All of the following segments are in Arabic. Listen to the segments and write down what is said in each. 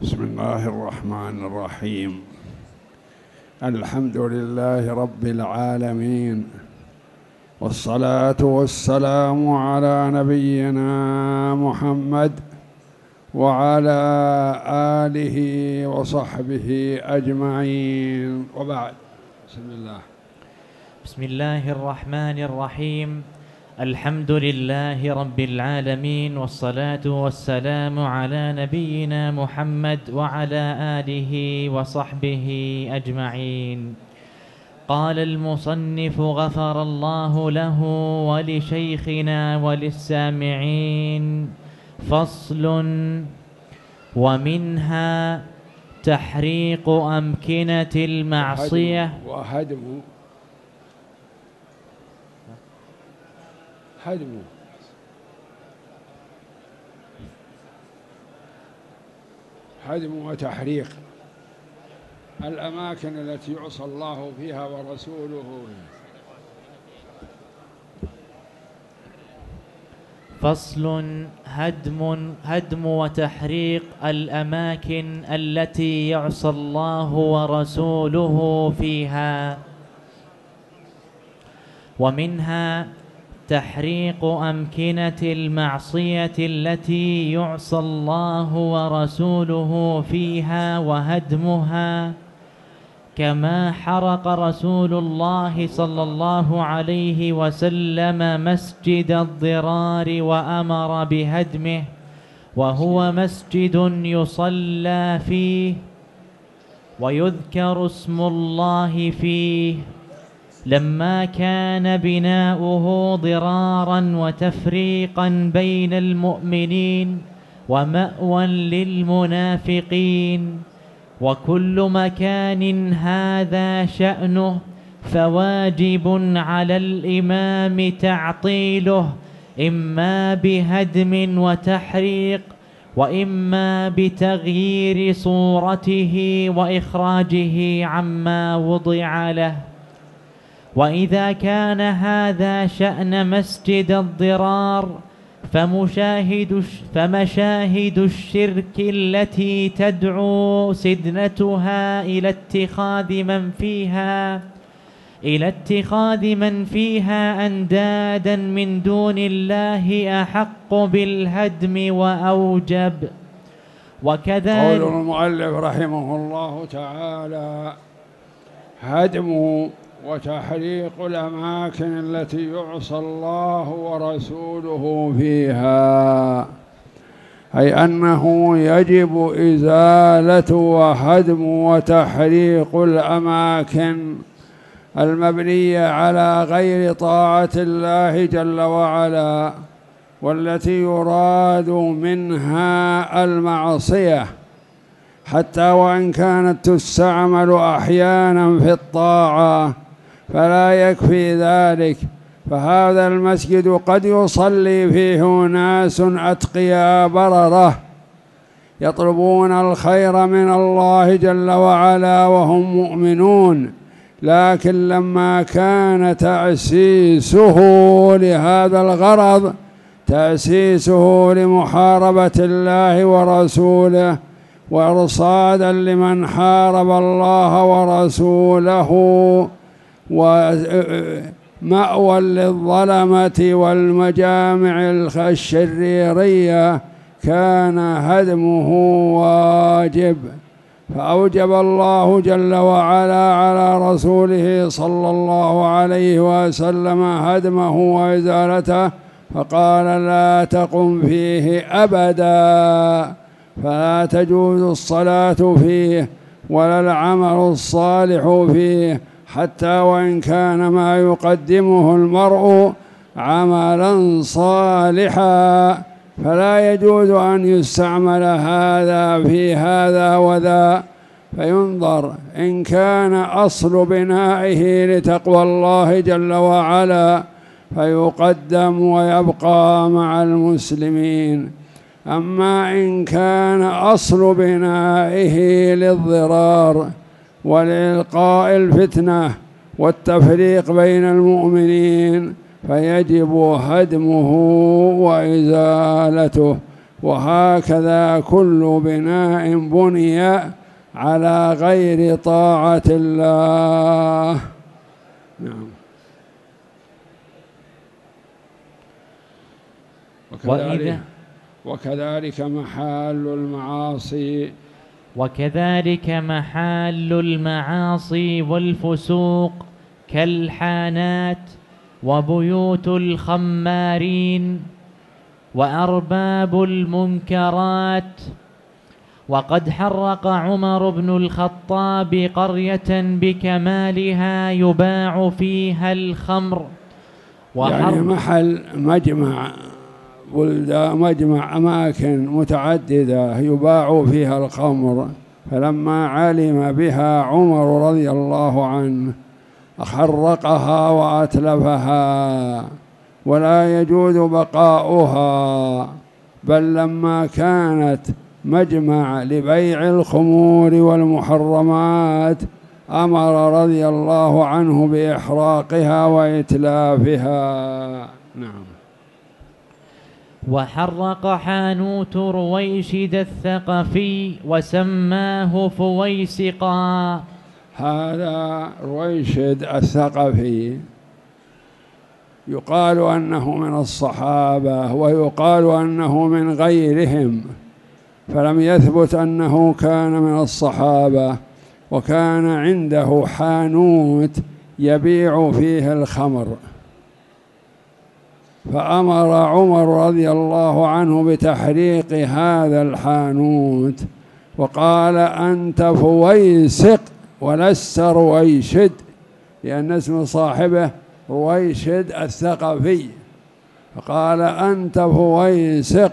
بسم الله الرحمن الرحيم. الحمد لله رب العالمين، والصلاة والسلام على نبينا محمد وعلى آله وصحبه أجمعين، وبعد. بسم الله الرحمن الرحيم. الحمد لله رب العالمين، والصلاة والسلام على نبينا محمد وعلى آله وصحبه أجمعين. قال المصنف غفر الله له ولشيخنا وللسامعين: فصل: ومنها تحريق أمكنة المعصية هدم وتحريق الأماكن التي يعصى الله فيها ورسوله. فصل: هدم وتحريق الأماكن التي يعصى الله ورسوله فيها. ومنها تحريق أمكنة المعصية التي يعصى الله ورسوله فيها وهدمها، كما حرق رسول الله صلى الله عليه وسلم مسجد الضرار وأمر بهدمه، وهو مسجد يصلى فيه ويذكر اسم الله فيه، لما كان بناؤه ضرارا وتفريقا بين المؤمنين ومأوى للمنافقين. وكل مكان هذا شأنه، فواجب على الإمام تعطيله، إما بهدم وتحريق، وإما بتغيير صورته وإخراجه عما وضع له. وإذا كان هذا شأن مسجد الضرار، فمشاهد الشرك التي تدعو سدنتها إلى اتخاذ من فيها أندادا من دون الله أحق بالهدم وأوجب. وكذلك قول المؤلف رحمه الله تعالى: هدم وتحريق الأماكن التي يعصى الله ورسوله فيها، أي أنه يجب إزالة وهدم وتحريق الأماكن المبنية على غير طاعة الله جل وعلا، والتي يراد منها المعصية، حتى وإن كانت تستعمل أحيانا في الطاعة فلا يكفي ذلك. فهذا المسجد قد يصلي فيه ناس أتقياء بررة يطلبون الخير من الله جل وعلا وهم مؤمنون، لكن لما كان تأسيسه لهذا الغرض، تأسيسه لمحاربة الله ورسوله وإرصادا لمن حارب الله ورسوله ومأوى للظلمة والمجامع الشريرية، كان هدمه واجب. فأوجب الله جل وعلا على رسوله صلى الله عليه وسلم هدمه وإزالته، فقال: لا تقم فيه أبدا، فلا تجوز الصلاة فيه ولا العمل الصالح فيه، حتى وإن كان ما يقدمه المرء عملا صالحا، فلا يجوز أن يستعمل هذا في هذا وذا، فينظر إن كان أصل بنائه لتقوى الله جل وعلا فيقدم ويبقى مع المسلمين. أما إن كان أصل بنائه للضرار ولإلقاء الفتنة والتفريق بين المؤمنين فيجب هدمه وإزالته. وهكذا كل بناء بني على غير طاعة الله. نعم. وكذلك محال المعاصي والفسوق كالحانات وبيوت الخمارين وأرباب المنكرات. وقد حرق عمر بن الخطاب قرية بكمالها يباع فيها الخمر، يعني محل مجمع أماكن متعددة يباع فيها الخمر، فلما علم بها عمر رضي الله عنه حرقها وأتلفها، ولا يجوز بقاؤها، بل لما كانت مجمع لبيع الخمور والمحرمات أمر رضي الله عنه بإحراقها وإتلافها. نعم. وحرق حانوت رويشد الثقفي وسماه فويسقا. هذا رويشد الثقفي يقال أنه من الصحابة ويقال أنه من غيرهم، فلم يثبت أنه كان من الصحابة، وكان عنده حانوت يبيع فيه الخمر، فأمر عمر رضي الله عنه بتحريق هذا الحانوت، وقال أنت فويسق ولست رويشد، لأن اسم صاحبه رويشد الثقفي، فقال أنت فويسق،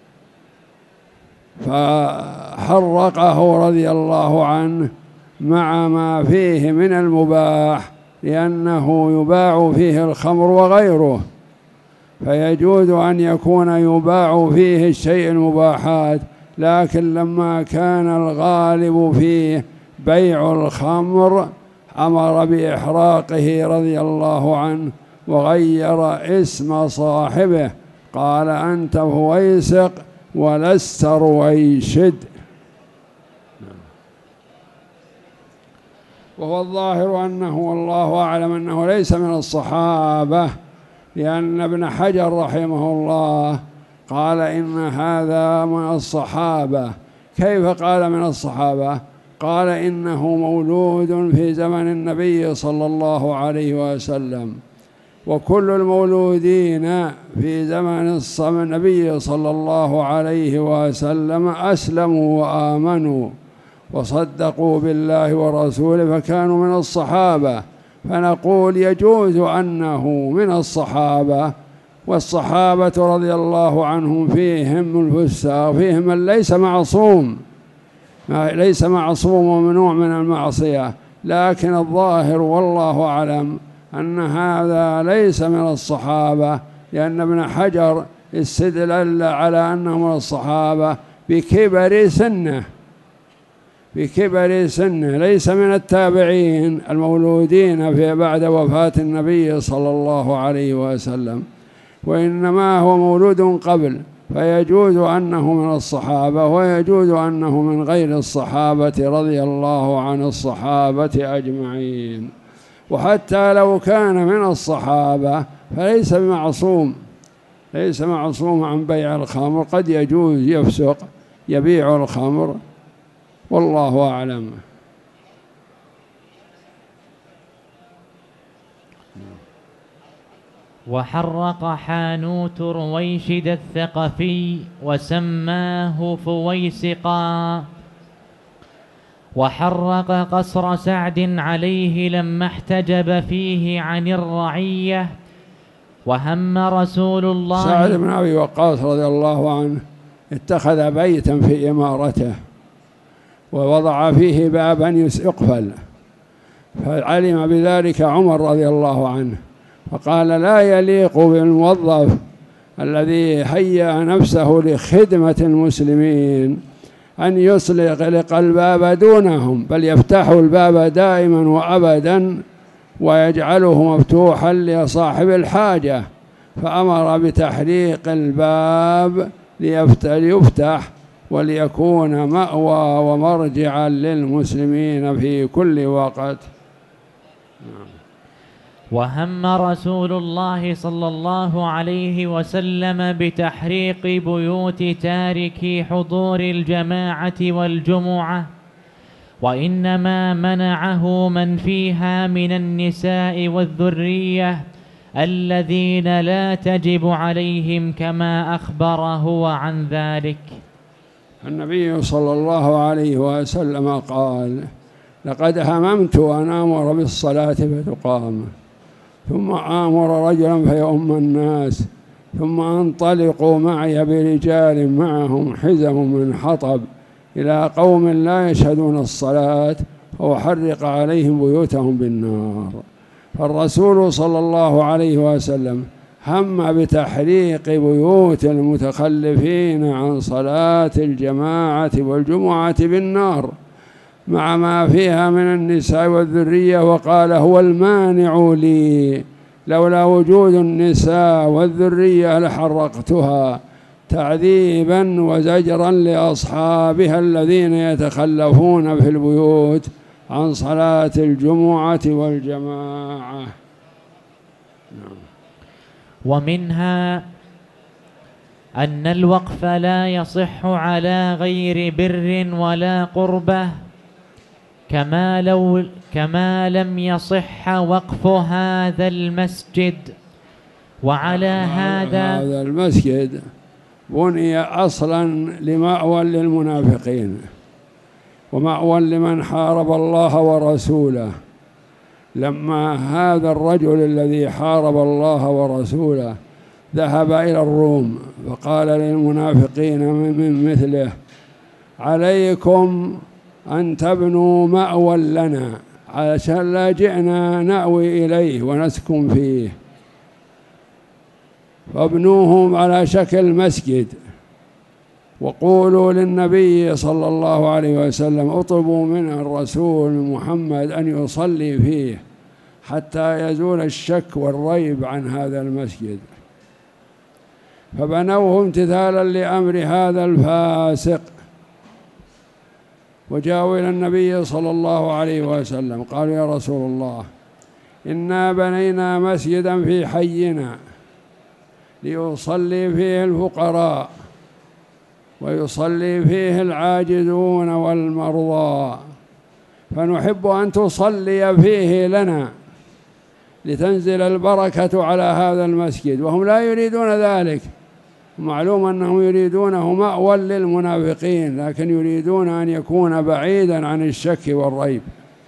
فحرقه رضي الله عنه مع ما فيه من المباح، لأنه يباع فيه الخمر وغيره، فيجوز أن يكون يباع فيه الشيء المباحات، لكن لما كان الغالب فيه بيع الخمر أمر بإحراقه رضي الله عنه، وغير اسم صاحبه، قال أنت فويسق ولست رويشد. وهو الظاهر أنه والله أعلم أنه ليس من الصحابة، لأن ابن حجر رحمه الله قال إن هذا من الصحابة. كيف قال من الصحابة؟ قال إنه مولود في زمن النبي صلى الله عليه وسلم، وكل المولودين في زمن النبي صلى الله عليه وسلم أسلموا وآمنوا وصدقوا بالله ورسوله، فكانوا من الصحابة، فنقول يجوز أنه من الصحابة. والصحابة رضي الله عنهم فيهم الفساق، فيهم من ليس معصوم وممنوع من المعصية، لكن الظاهر والله أعلم أن هذا ليس من الصحابة، لأن ابن حجر استدل على أنه من الصحابة بكبر سنه، ليس من التابعين المولودين في بعد وفاة النبي صلى الله عليه وسلم، وإنما هو مولود قبل، فيجوز أنه من الصحابة، ويجوز أنه من غير الصحابة رضي الله عن الصحابة أجمعين. وحتى لو كان من الصحابة فليس بمعصوم، ليس معصوم عن بيع الخمر، قد يجوز يفسق يبيع الخمر، والله أعلم. وحرق حانوت رويشد الثقفي وسماه فويسقا. وحرق قصر سعد عليه لما احتجب فيه عن الرعية، وهم رسول الله. سعد بن أبي وقاص رضي الله عنه اتخذ بيتا في إمارته ووضع فيه بابا يقفل، فعلم بذلك عمر رضي الله عنه، فقال لا يليق بالموظف الذي هيأ نفسه لخدمة المسلمين أن يسلق الباب دونهم، بل يفتح الباب دائما وأبدا ويجعله مفتوحا لصاحب الحاجة، فأمر بتحريق الباب ليفتح وليكون مأوى ومرجعا للمسلمين في كل وقت. وهم رسول الله صلى الله عليه وسلم بتحريق بيوت تاركي حضور الجماعة والجمعة، وإنما منعه من فيها من النساء والذرية الذين لا تجب عليهم، كما أخبر هو عن ذلك. النبي صلى الله عليه وسلم قال: لقد هممت أن آمر بالصلاة فتقام، ثم آمر رجلا فيؤم الناس، ثم أنطلقوا معي برجال معهم حزم من حطب إلى قوم لا يشهدون الصلاة فأحرق عليهم بيوتهم بالنار. فالرسول صلى الله عليه وسلم هم بتحريق بيوت المتخلفين عن صلاة الجماعة والجمعة بالنار مع ما فيها من النساء والذرية، وقال: هو المانع لي، لولا وجود النساء والذرية لحرقتها، تعذيبا وزجرا لأصحابها الذين يتخلفون في البيوت عن صلاة الجمعة والجماعة. ومنها أن الوقف لا يصح على غير بر ولا قربة، كما لم يصح وقف هذا المسجد. وعلى هذا المسجد بني أصلا لمأوى للمنافقين ومأوى لمن حارب الله ورسوله. لما هذا الرجل الذي حارب الله ورسوله ذهب إلى الروم فقال للمنافقين من مثله: عليكم أن تبنوا مأوى لنا علشان لا جئنا نأوي إليه ونسكن فيه، فابنوهم على شكل مسجد، وقولوا للنبي صلى الله عليه وسلم: اطلبوا من الرسول محمد أن يصلي فيه حتى يزول الشك والريب عن هذا المسجد. فبنوه امتثالا لأمر هذا الفاسق، وجاءوا إلى النبي صلى الله عليه وسلم قالوا: يا رسول الله، إنا بنينا مسجدا في حينا ليصلي فيه الفقراء ويصلي فيه العاجزون والمرضى، فنحب أن تصلي فيه لنا لتنزل البركة على هذا المسجد. وهم لا يريدون ذلك، معلوم أنهم يريدونه مأوى للمنافقين، لكن يريدون أن يكون بعيدا عن الشك والريب.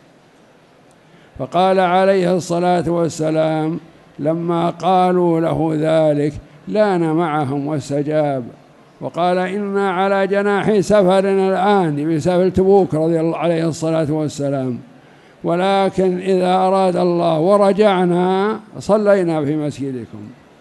فقال عليه الصلاة والسلام لما قالوا له ذلك: لان معهم واستجاب، وقال: إنا على جناح سفر الآن، بسفر تبوك رضي الله عليه الصلاة والسلام، ولكن إذا أراد الله ورجعنا صلينا في مسجدكم.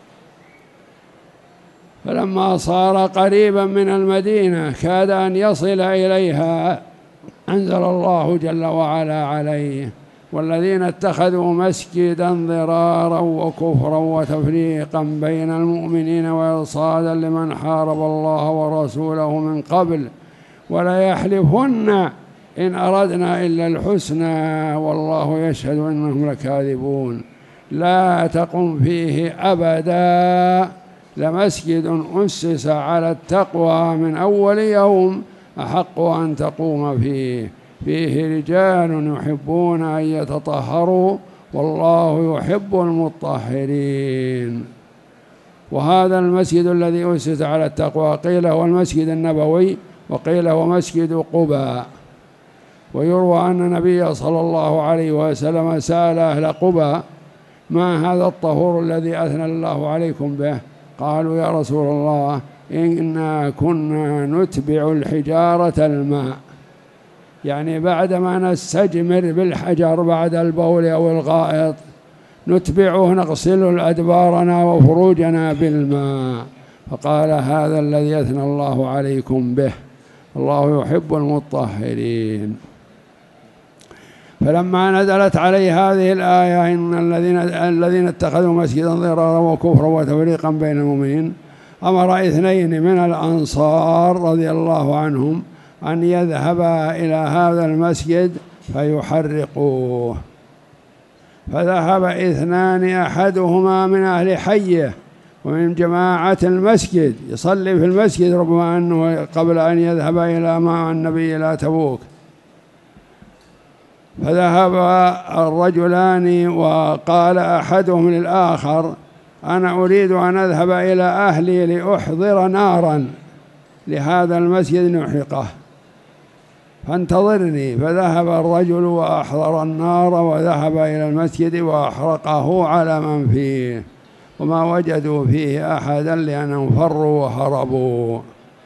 فلما صار قريبا من المدينة كاد أن يصل إليها أنزل الله جل وعلا عليه: والذين اتخذوا مسجدا ضرارا وكفرا وتفريقا بين المؤمنين وإرصادا لمن حارب الله ورسوله من قبل ولا يحلفن إن أردنا إلا الحسنى والله يشهد إنهم لكاذبون. لا تقم فيه أبدا لمسجد أسس على التقوى من أول يوم أحق أن تقوم فيه رجال يحبون أن يتطهروا والله يحب المطهرين. وهذا المسجد الذي أسس على التقوى قيل هو المسجد النبوي، وقيل هو مسجد قباء. ويروى أن النبي صلى الله عليه وسلم سأل أهل قباء: ما هذا الطهور الذي أثنى الله عليكم به؟ قالوا: يا رسول الله، إنا كنا نتبع الحجارة الماء، يعني بعدما نستجمر بالحجر بعد البول أو الغائط نتبعه نغسل أدبارنا وفروجنا بالماء. فقال: هذا الذي أثنى الله عليكم به، الله يحب المطهرين. فلما نزلت عليه هذه الآية: إن الذين اتخذوا مسجدا ضرارا وكفرا وتفريقا بين المؤمنين، أمر 2 من الأنصار رضي الله عنهم أن يذهبا إلى هذا المسجد فيحرقوه، فذهب 2 أحدهما من أهل حيه ومن جماعة المسجد يصلي في المسجد، ربما أنه قبل أن يذهب إلى مع النبي إلى تبوك، فذهب الرجلان وقال أحدهم للآخر: أنا أريد أن أذهب إلى أهلي لأحضر نارا لهذا المسجد نحرقه، فانتظرني. فذهب الرجل وأحضر النار وذهب إلى المسجد وأحرقه على من فيه، وما وجدوا فيه أحدا لأنهم فروا وهربوا.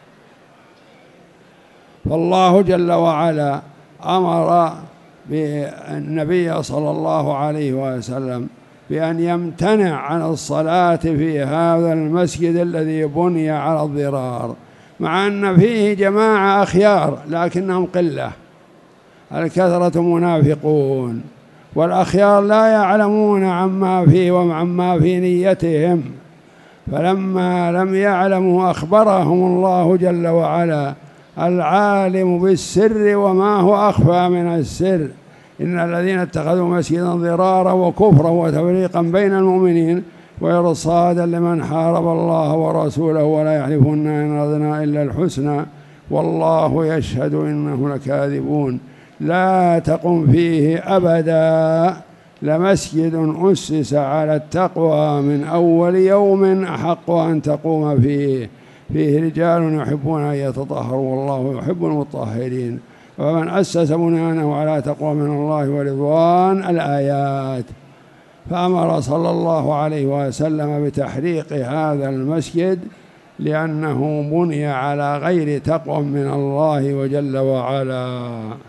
فالله جل وعلا أمر بالنبي صلى الله عليه وسلم بأن يمتنع عن الصلاة في هذا المسجد الذي بني على الضرار، مع أن فيه جماعة أخيار لكنهم قلة، الكثرة منافقون، والأخيار لا يعلمون عما فيه وعما في نيتهم، فلما لم يعلموا أخبرهم الله جل وعلا العالم بالسر وما هو أخفى من السر: إن الذين اتخذوا مسجدا ضرارا وكفرا وتفريقا بين المؤمنين وإرصادا لمن حارب الله ورسوله ولا يحلفون إن أردنا إلا الحسنى والله يشهد إنهم لكاذبون لا تقم فيه أبدا لمسجد أسس على التقوى من أول يوم أحق أن تقوم فيه رجال يحبون أن يتطهروا والله يحب المطهرين ومن أسس بنيانه على تقوى من الله ورضوان الآيات. فأمر صلى الله عليه وسلم بتحريق هذا المسجد لأنه بني على غير تقوى من الله وجل وعلا.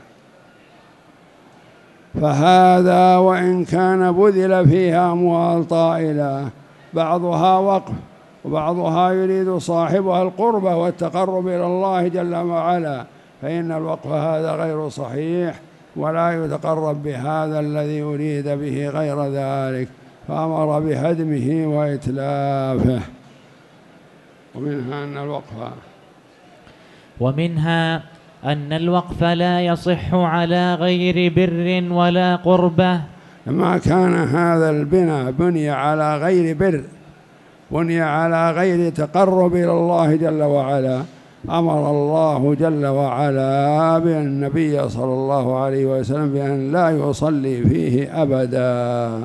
فهذا وإن كان بذل فيها أموال طائلة بعضها وقف وبعضها يريد صاحبها القربة والتقرب إلى الله جل وعلا، فإن الوقف هذا غير صحيح ولا يتقرب بهذا الذي يريد به غير ذلك، فأمر بهدمه وإتلافه. ومنها أن الوقف لا يصح على غير بر ولا قربة. لما كان هذا البناء بني على غير بر، بني على غير تقرب إلى الله جل وعلا، أمر الله جل وعلا بالنبي صلى الله عليه وسلم بأن لا يصلي فيه أبدا.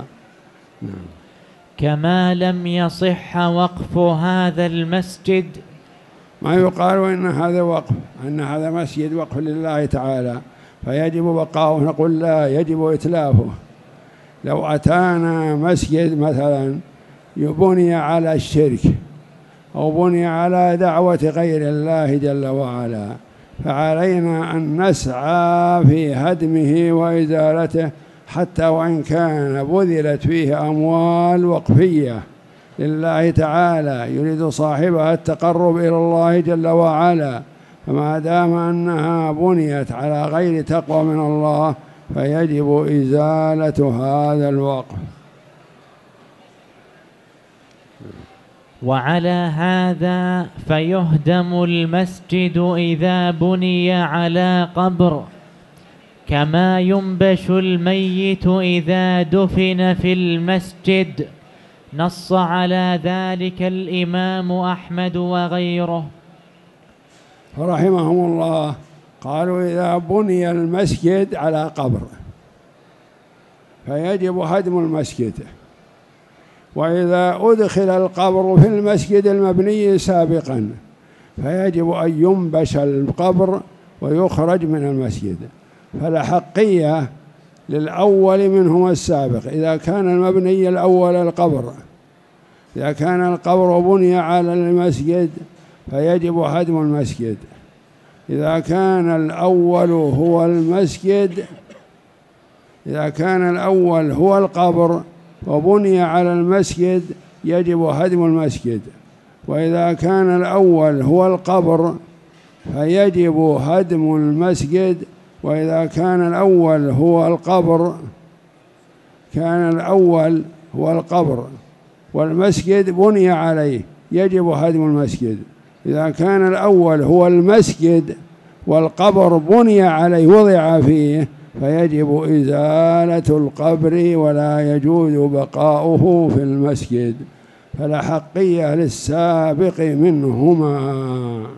كما لم يصح وقف هذا المسجد، ما يقال إن هذا وقف، أن هذا مسجد وقف لله تعالى فيجب بقاؤه، نقول لا، يجب إتلافه. لو أتانا مسجد مثلا يبني على الشرك أو بني على دعوة غير الله جل وعلا، فعلينا أن نسعى في هدمه وإزالته حتى وإن كان بذلت فيه أموال وقفية لله تعالى يريد صاحبها التقرب إلى الله جل وعلا، فما دام أنها بنيت على غير تقوى من الله فيجب إزالة هذا الوقف. وعلى هذا فيهدم المسجد إذا بني على قبر، كما ينبش الميت إذا دفن في المسجد. نص على ذلك الإمام أحمد وغيره فرحمهم الله، قالوا إذا بني المسجد على قبر فيجب هدم المسجد، وإذا أدخل القبر في المسجد المبني سابقا فيجب أن ينبش القبر ويخرج من المسجد، فالأحقية للأول منهما السابق. إذا كان المبني الأول القبر، إذا كان القبر بني على المسجد فيجب هدم المسجد. إذا كان الأول هو المسجد، إذا كان الأول هو القبر وبني على المسجد يجب هدم المسجد، وإذا كان الأول هو القبر فيجب هدم المسجد، وإذا كان الأول هو القبر كان الأول هو القبر والمسجد بني عليه يجب هدم المسجد. إذا كان الأول هو المسجد والقبر بني عليه وضع فيه فيجب إزالة القبر ولا يجوز بقاؤه في المسجد، فلا حقية للسابق منهما.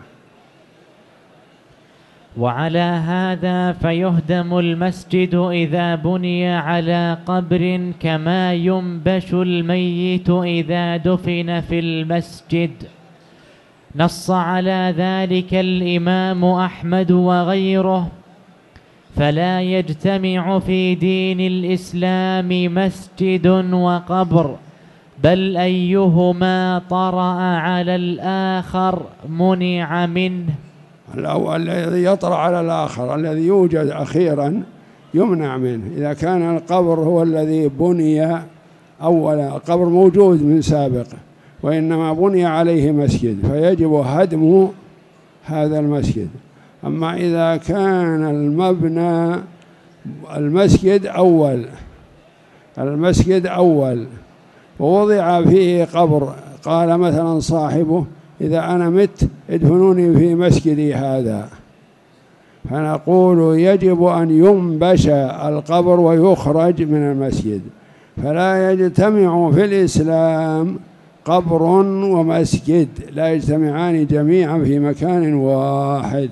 وعلى هذا فيهدم المسجد إذا بني على قبر كما ينبش الميت إذا دفن في المسجد. نص على ذلك الإمام أحمد وغيره. فلا يجتمع في دين الإسلام مسجد وقبر، بل أيهما طرأ على الآخر منع منه. الأول الذي يطرأ على الآخر الذي يوجد أخيرا يمنع منه. إذا كان القبر هو الذي بني أولا، القبر موجود من سابق وإنما بني عليه مسجد فيجب هدم هذا المسجد. أما إذا كان المبنى المسجد أول ووضع فيه قبر، قال مثلا صاحبه إذا أنا مت ادفنوني في مسجدي هذا، فنقول يجب أن ينبش القبر ويخرج من المسجد. فلا يجتمع في الإسلام قبر ومسجد، لا يجتمعان جميعا في مكان واحد.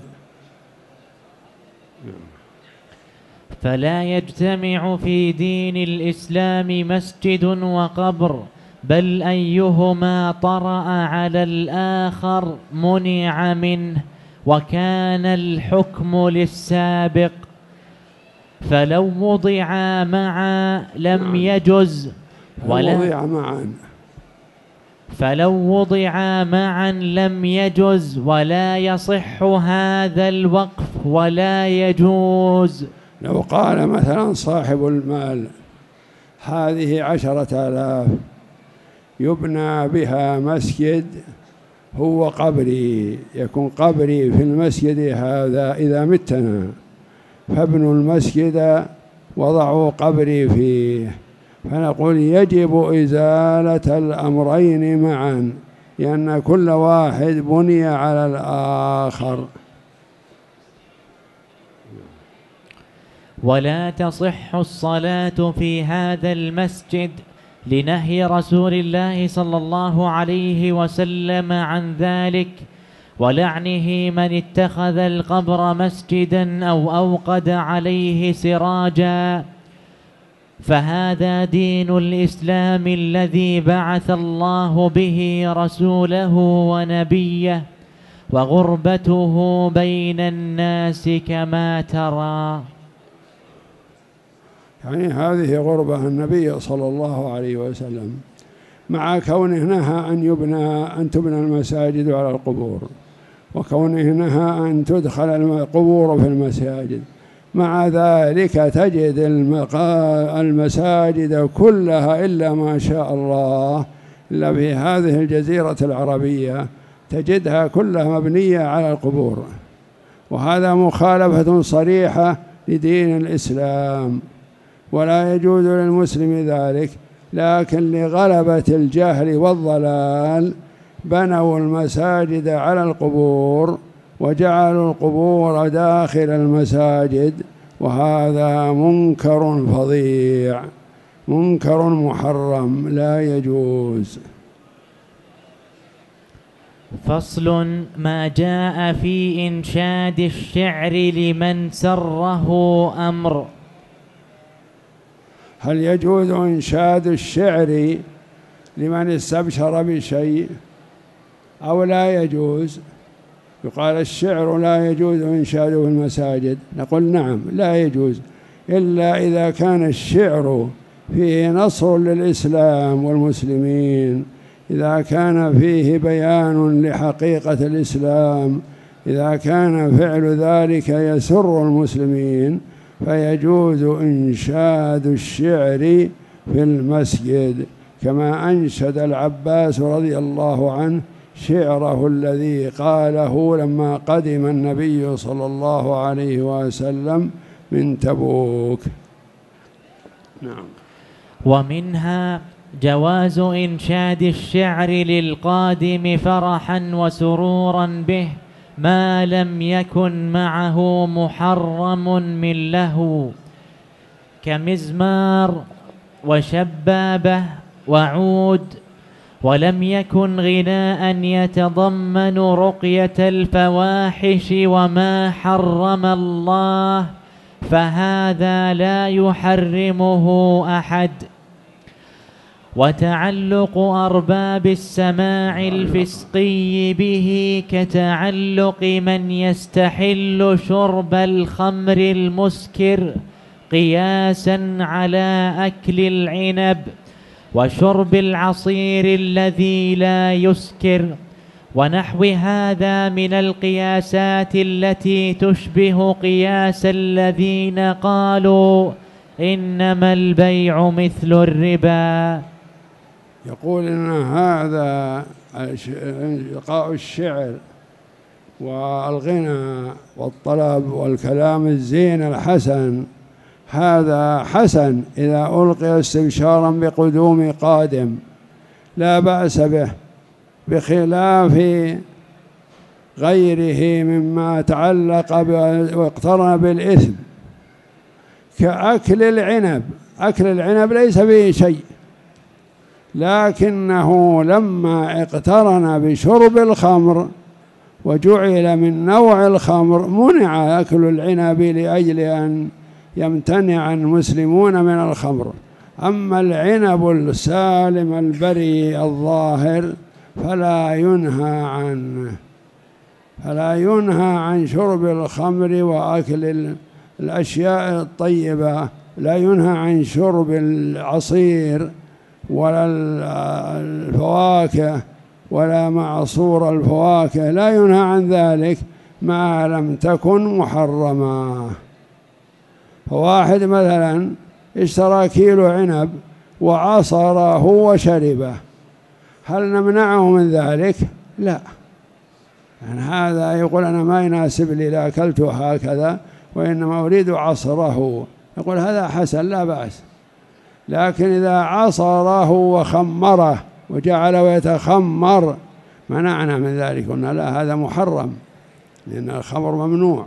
فلا يجتمع في دين الإسلام مسجد وقبر، بل أيهما طرأ على الآخر منع منه، وكان الحكم للسابق. فلو وضعا معا لم يجز ولا يصح هذا الوقف ولا يجوز. لو قال مثلا صاحب المال هذه 10,000 يبنى بها مسجد هو قبري، يكون قبري في المسجد هذا إذا متنا، فابنوا المسجد وضعوا قبري فيه، فنقول يجب إزالة الأمرين معا لأن كل واحد بني على الآخر. ولا تصح الصلاة في هذا المسجد لنهي رسول الله صلى الله عليه وسلم عن ذلك، ولعنه من اتخذ القبر مسجدا أو أوقد عليه سراجا. فهذا دين الإسلام الذي بعث الله به رسوله ونبيه، وغربته بين الناس كما ترى. يعني هذه غربة النبي صلى الله عليه وسلم، مع كونه نهى أن تبنى المساجد على القبور، وكونه نهى أن تدخل القبور في المساجد، مع ذلك تجد المساجد كلها إلا ما شاء الله إلا في هذه الجزيرة العربية تجدها كلها مبنية على القبور، وهذا مخالفة صريحة لدين الإسلام، ولا يجوز للمسلم ذلك. لكن لغلبة الجهل والضلال بنوا المساجد على القبور وجعلوا القبور داخل المساجد، وهذا منكر فظيع، منكر محرم لا يجوز. فصل: ما جاء في إنشاد الشعر لمن سره أمر. هل يجوز إنشاد الشعر لمن استبشر بشيء أو لا يجوز؟ يقال الشعر لا يجوز إنشاده في المساجد، نقول نعم لا يجوز، إلا إذا كان الشعر فيه نصر للإسلام والمسلمين، إذا كان فيه بيان لحقيقة الإسلام، إذا كان فعل ذلك يسر المسلمين فيجوز إنشاد الشعر في المسجد، كما أنشد العباس رضي الله عنه شعره الذي قاله لما قدم النبي صلى الله عليه وسلم من تبوك. نعم. ومنها جواز إنشاد الشعر للقادم فرحا وسرورا به ما لم يكن معه محرم من لهو كمزمار وشبابة وعود، ولم يكن غناء يتضمن رقية الفواحش وما حرم الله، فهذا لا يحرمه أحد. وتعلق أرباب السماع الفسقي به كتعلق من يستحل شرب الخمر المسكر قياسا على أكل العنب وشرب العصير الذي لا يسكر، ونحو هذا من القياسات التي تشبه قياس الذين قالوا إنما البيع مثل الربا. يقول إن هذا إلقاء الشعر والغنى والطلب والكلام الزين الحسن هذا حسن إذا ألقي استبشارا بقدوم قادم لا بأس به، بخلاف غيره مما تعلق واقترن بالإثم كأكل العنب. أكل العنب ليس فيه شيء، لكنه لما اقترن بشرب الخمر وجعل من نوع الخمر منع أكل العنب لأجل أن يمتنع المسلمون من الخمر. أما العنب السالم البري الظاهر فلا ينهى عن شرب الخمر وأكل الأشياء الطيبة، لا ينهى عن شرب العصير ولا الفواكه ولا معصور الفواكه، لا ينهى عن ذلك ما لم تكن محرمة. فواحد مثلا اشترى كيلو عنب وعصره وشربه، هل نمنعه من ذلك؟ لا، يعني هذا يقول أنا ما يناسب لي لا أكلته هكذا وإنما أريد عصره، يقول هذا حسن لا بأس. لكن إذا عصره وخمره وجعله يتخمر منعنا من ذلك، قلنا لا هذا محرم لأن الخمر ممنوع.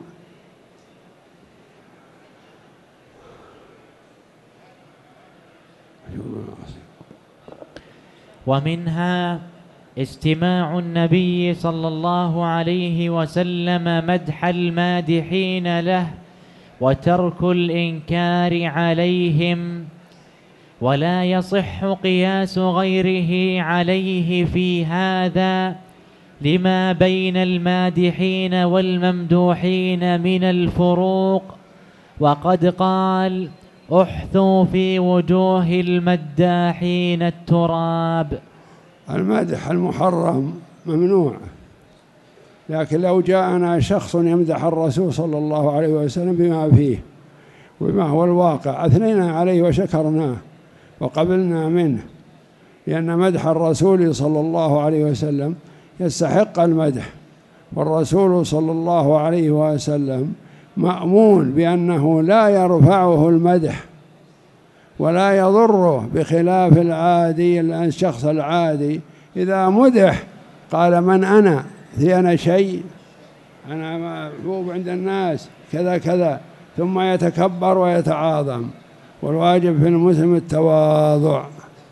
ومنها استماع النبي صلى الله عليه وسلم مدح المادحين له وترك الإنكار عليهم، ولا يصح قياس غيره عليه في هذا لما بين المادحين والممدوحين من الفروق. وقد قال احثوا في وجوه المداحين التراب. المدح المحرم ممنوع، لكن لو جاءنا شخص يمدح الرسول صلى الله عليه وسلم بما فيه وبما هو الواقع أثنينا عليه وشكرناه وقبلنا منه، لأن مدح الرسول صلى الله عليه وسلم يستحق المدح، والرسول صلى الله عليه وسلم مأمون بأنه لا يرفعه المدح ولا يضره، بخلاف العادي الشخص العادي إذا مدح قال من أنا في أنا شيء، أنا محبوب عند الناس كذا كذا، ثم يتكبر ويتعاظم. والواجب في المسلم التواضع.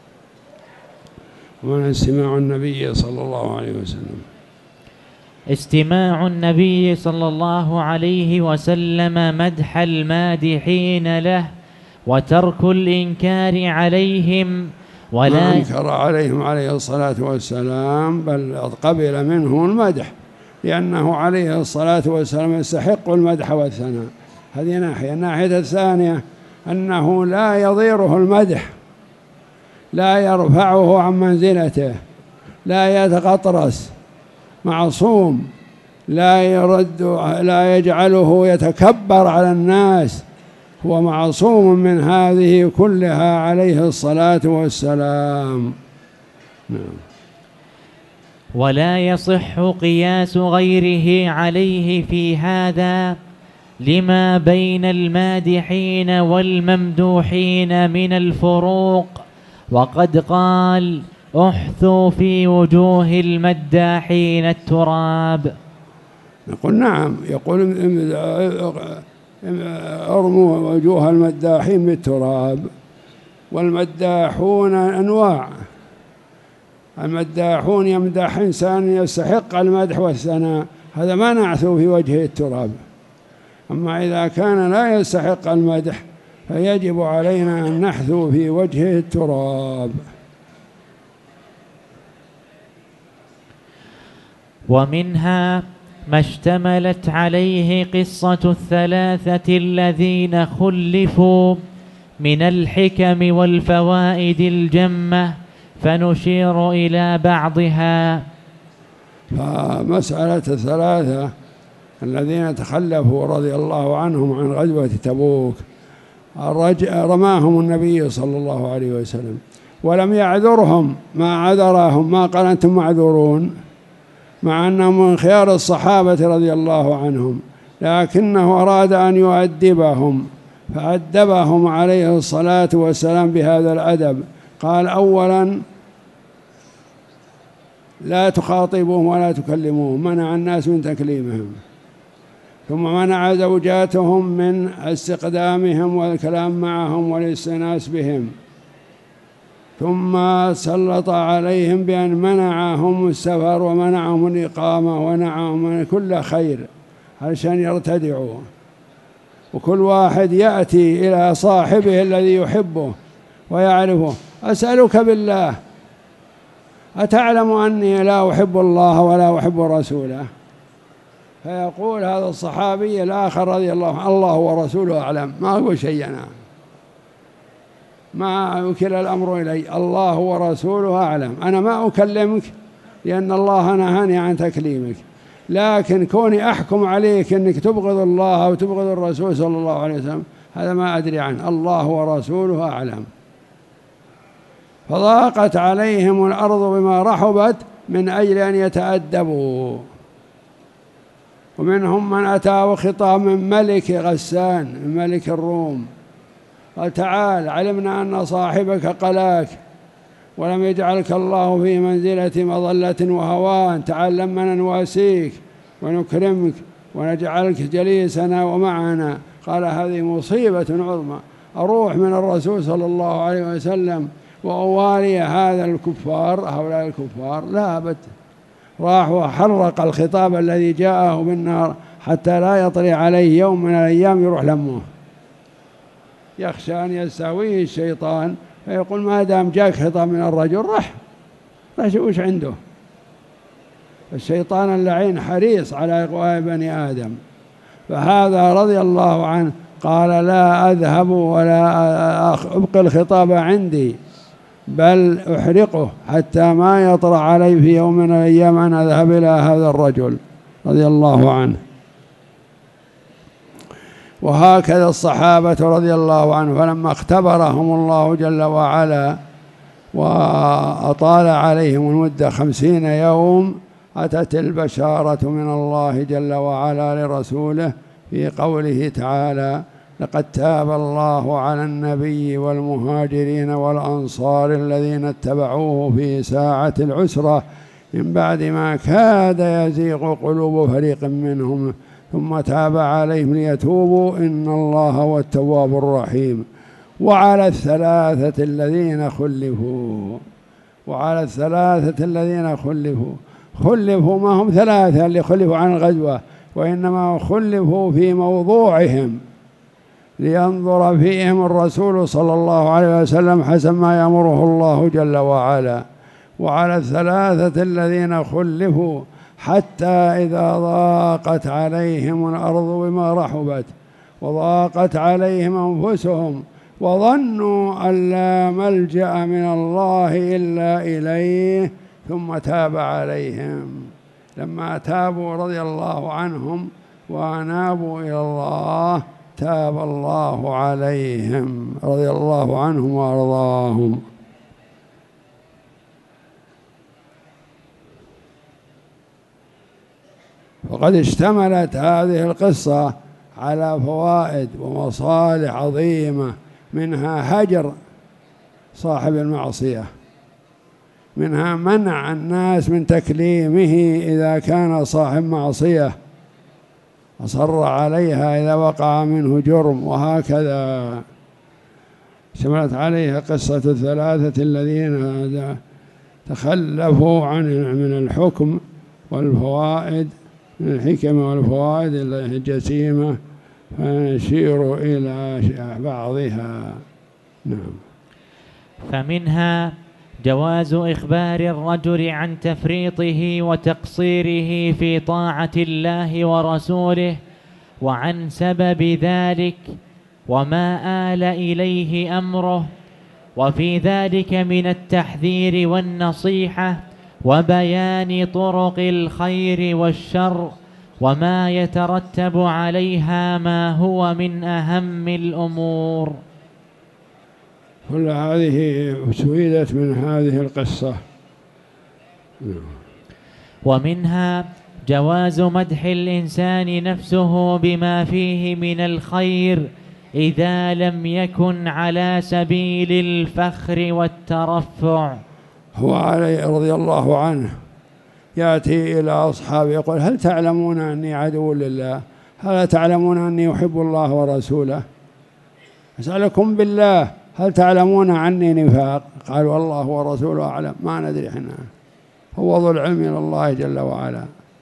ومن استماع النبي صلى الله عليه وسلم استماع النبي صلى الله عليه وسلم مدح المادحين له وترك الإنكار عليهم، ولا ما أنكر عليهم عليه الصلاة والسلام بل قبل منه المدح، لأنه عليه الصلاة والسلام يستحق المدح والثناء. هذه ناحية. الناحية الثانية أنه لا يضيره المدح، لا يرفعه عن منزلته، لا يتغطرس، معصوم، لا يجعله يتكبر على الناس، هو معصوم من هذه كلها عليه الصلاة والسلام. ولا يصح قياس غيره عليه في هذا لما بين المادحين والممدوحين من الفروق. وقد قال احثوا في وجوه المداحين التراب. نقول نعم، يقول ارموا وجوه المداحين بالتراب. والمداحون أنواع، المداحون يمدح إنسان يستحق المدح والثناء، هذا ما نعثو في وجهه التراب. أما إذا كان لا يستحق المدح فيجب علينا أن نحثو في وجهه التراب. ومنها ما اشتملت عليه قصة الثلاثة الذين خلفوا من الحكم والفوائد الجمة، فنشير إلى بعضها. فمسألة الثلاثة الذين تخلفوا رضي الله عنهم عن غزوة تبوك، رماهم النبي صلى الله عليه وسلم ولم يعذرهم، ما عذرهم، ما قال أنتم معذورون، مع أنهم من خيار الصحابة رضي الله عنهم، لكنه أراد أن يؤدبهم فأدبهم عليه الصلاة والسلام بهذا الأدب. قال أولا لا تخاطبوهم ولا تكلموهم، منع الناس من تكليمهم، ثم منع زوجاتهم من استقدامهم والكلام معهم والاستئناس بهم، ثم سلط عليهم بأن منعهم السفر ومنعهم الإقامة ومنعهم من كل خير علشان يرتدعوا. وكل واحد يأتي إلى صاحبه الذي يحبه ويعرفه، أسألك بالله أتعلم أني لا أحب الله ولا أحب رسوله؟ فيقول هذا الصحابي الآخر رضي الله عنه الله ورسوله أعلم، ما أقول شيء أنا، ما وكل الأمر إلي، الله ورسوله أعلم، أنا ما أكلمك لأن الله نهاني عن تكليمك، لكن كوني أحكم عليك أنك تبغض الله أو تبغض الرسول صلى الله عليه وسلم هذا ما أدري عنه، الله ورسوله أعلم. فضاقت عليهم الأرض بما رحبت من أجل أن يتأدبوا. ومنهم من أتاه خطاب من ملك غسان من ملك الروم، قال تعال علمنا أن صاحبك قلاك ولم يجعلك الله في منزلة مظلة وهوان، تعال لما نواسيك ونكرمك ونجعلك جليسنا ومعنا. قال هذه مصيبة عظمى، أروح من الرسول صلى الله عليه وسلم وأوالي هذا الكفار هؤلاء الكفار؟ لا أبد. راح وحرق الخطاب الذي جاءه بالنار حتى لا يطلع عليه يوم من الأيام يروح لمه، يخشى أن يستهويه الشيطان فيقول ما دام جاك خطاب من الرجل رح وش عنده. الشيطان اللعين حريص على إغواء بني آدم. فهذا رضي الله عنه قال لا أذهب ولا أبقي الخطاب عندي بل أحرقه حتى ما يطرأ علي في يوم من الأيام أن أذهب إلى هذا الرجل رضي الله عنه. وهكذا الصحابة رضي الله عنه، فلما اختبرهم الله جل وعلا وأطال عليهم المدة 50 يوم أتت البشارة من الله جل وعلا لرسوله في قوله تعالى لقد تاب الله على النبي والمهاجرين والأنصار الذين اتبعوه في ساعة العسرة من بعد ما كاد يزيغ قلوب فريق منهم ثم تاب عليهم ليتوبوا إن الله هو التواب الرحيم. وعلى الثلاثة الذين خلفوا ما هم ثلاثة اللي خلفوا عن الغزوة، وإنما خلفوا في موضوعهم لينظر فيهم الرسول صلى الله عليه وسلم حسب ما يأمره الله جل وعلا. وعلى الثلاثة الذين خلفوا حتى إذا ضاقت عليهم الأرض بما رحبت وضاقت عليهم أنفسهم وظنوا أن لا ملجأ من الله إلا إليه ثم تاب عليهم. لما تابوا رضي الله عنهم وأنابوا إلى الله تاب الله عليهم رضي الله عنهم وأرضاهم. وقد اشتملت هذه القصة على فوائد ومصالح عظيمة، منها هجر صاحب المعصية، منها منع الناس من تكليمه إذا كان صاحب معصية، أصر عليها إذا وقع منه جرم، وهكذا شملت عليها قصة الثلاثة الذين تخلفوا من الحكم والفوائد، من الحكم والفوائد الجسيمة، فنشير إلى بعضها. نعم. فمنها جواز إخبار الرجل عن تفريطه وتقصيره في طاعة الله ورسوله وعن سبب ذلك وما آل إليه أمره، وفي ذلك من التحذير والنصيحة وبيان طرق الخير والشر وما يترتب عليها ما هو من أهم الأمور. كل هذه سويدت من هذه القصة. ومنها جواز مدح الإنسان نفسه بما فيه من الخير إذا لم يكن على سبيل الفخر والترفع. هو علي رضي الله عنه يأتي إلى أصحابه يقول: هل تعلمون أني عدو لله؟ هل تعلمون أني أحب الله ورسوله؟ أسألكم بالله، هل تعلمون عني نفاق؟ قالوا: الله ورسوله أعلم، ما ندري إحنا، هو ذو العلم من الله جل وعلا.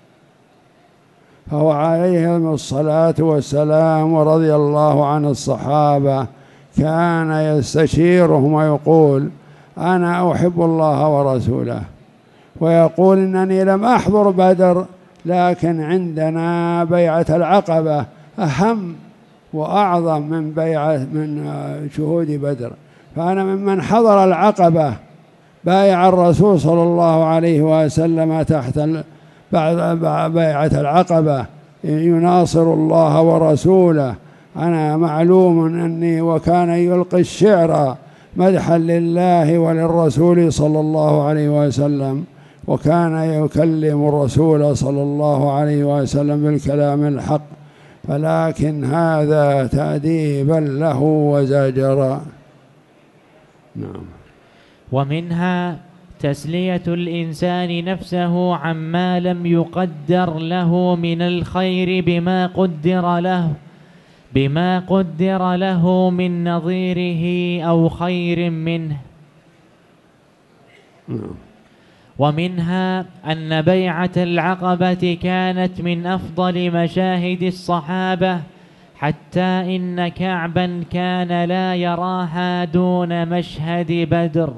فهو عليه الصلاة والسلام ورضي الله عن الصحابة كان يستشيرهم ويقول: أنا أحب الله ورسوله، ويقول: إنني لم أحضر بدر، لكن عندنا بيعة العقبة أهم وأعظم من شهود بدر، فأنا ممن حضر العقبة، بايع الرسول صلى الله عليه وسلم تحت بعد بيعة العقبة، يناصر الله ورسوله. أنا معلوم أني، وكان يلقي الشعر مدحا لله وللرسول صلى الله عليه وسلم، وكان يكلم الرسول صلى الله عليه وسلم بالكلام الحق، فلكن هذا تأديبا له وزجرا. نعم. ومنها تسلية الإنسان نفسه عما لم يقدر له من الخير بما قدر له من نظيره أو خير منه. ومنها أن بيعة العقبة كانت من أفضل مشاهد الصحابة، حتى إن كعبا كان لا يراها دون مشهد بدر.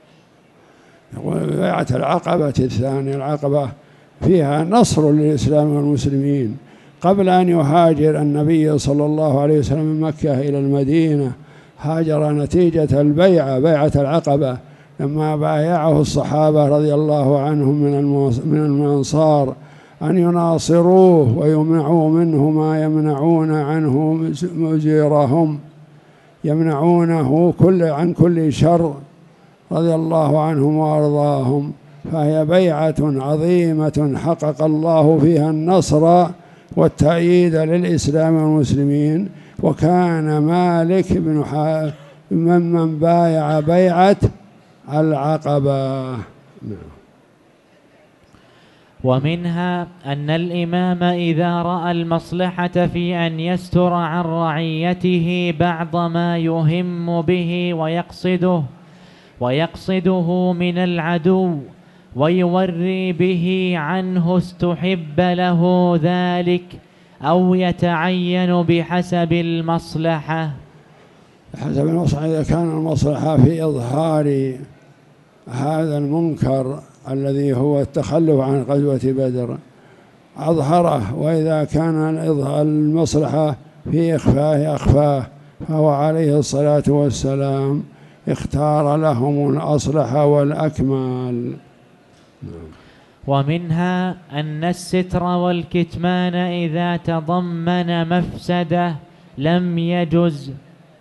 بيعة العقبة الثانية، العقبة فيها نصر للإسلام والمسلمين. قبل أن يهاجر النبي صلى الله عليه وسلم من مكة إلى المدينة، هاجر نتيجة البيعة، بيعة العقبة، لما بايعه الصحابة رضي الله عنهم من الأنصار أن يناصروه ويمنعوا منه ما يمنعون عنه مزيرهم، يمنعونه عن كل شر رضي الله عنهم وأرضاهم. فهي بيعة عظيمة حقق الله فيها النصر والتأييد للإسلام والمسلمين. وكان مالك بن ممن بايع بيعة العقبة. ومنها أن الإمام إذا رأى المصلحة في أن يستر عن رعيته بعض ما يهم به ويقصده من العدو ويوري به عنه، استحب له ذلك أو يتعين بحسب المصلحة. حسب المصلحة، إذا كان المصلحة في إظهار هذا المنكر الذي هو التخلف عن غزوة بدر أظهره، وإذا كان المصلحة في إخفاه أخفاه، فهو عليه الصلاة والسلام اختار لهم الأصلح والأكمل. ومنها أن الستر والكتمان إذا تضمن مفسدة لم يجز.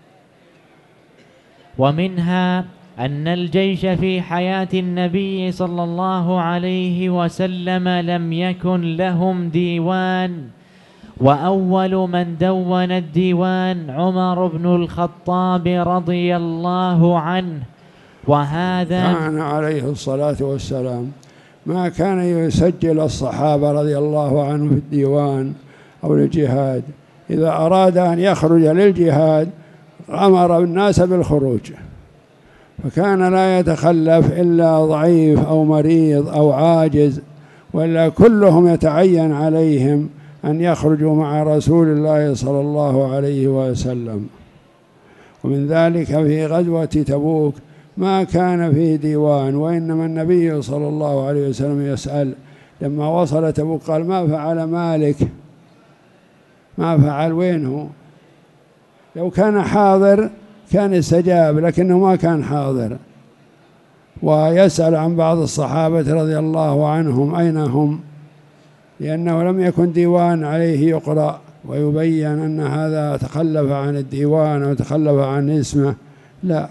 ومنها أن الجيش في حياة النبي صلى الله عليه وسلم لم يكن لهم ديوان، وأول من دون الديوان عمر بن الخطاب رضي الله عنه، وهذا كان عليه الصلاة والسلام ما كان يسجل الصحابة رضي الله عنهم في الديوان أو الجهاد، إذا أراد أن يخرج للجهاد أمر الناس بالخروج، فكان لا يتخلف إلا ضعيف أو مريض أو عاجز، وإلا كلهم يتعين عليهم أن يخرجوا مع رسول الله صلى الله عليه وسلم. ومن ذلك في غزوة تبوك ما كان فيه ديوان، وإنما النبي صلى الله عليه وسلم يسأل لما وصل تبوك قال: ما فعل مالك؟ ما فعل؟ وينه؟ لو كان حاضر كان استجاب، لكنه ما كان حاضر. ويسأل عن بعض الصحابة رضي الله عنهم أين هم، لأنه لم يكن ديوان عليه يقرأ ويبين أن هذا تخلف عن الديوان أو تخلف عن اسمه، لا.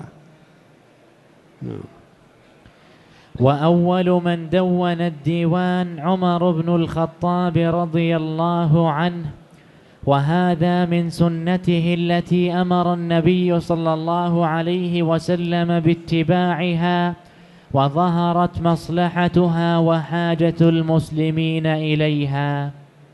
وأول من دون الديوان عمر بن الخطاب رضي الله عنه، وهذا من سنته التي أمر النبي صلى الله عليه وسلم باتباعها، وظهرت مصلحتها وحاجة المسلمين إليها.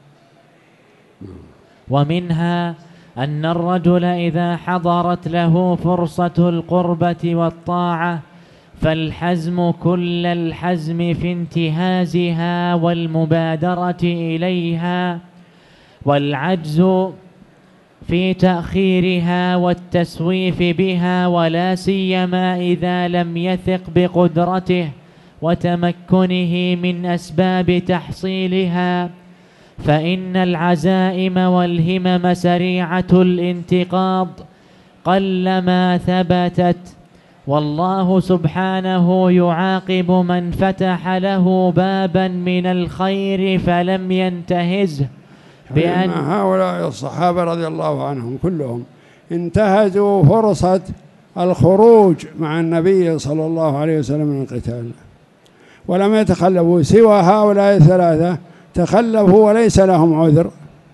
ومنها أن الرجل إذا حضرت له فرصة القربة والطاعة فالحزم كل الحزم في انتهازها والمبادرة إليها، والعجز في تأخيرها والتسويف بها، ولا سيما إذا لم يثق بقدرته وتمكنه من أسباب تحصيلها، فإن العزائم والهمم سريعة الانتقاض قلما ثبتت، والله سبحانه يعاقب من فتح له بابا من الخير فلم ينتهزه، بأن هؤلاء الصحابة رضي الله عنهم كلهم انتهزوا فرصة الخروج مع النبي صلى الله عليه وسلم من القتال، ولم يتخلفوا. سوى هؤلاء الثلاثة تخلفوا وليس لهم عذر.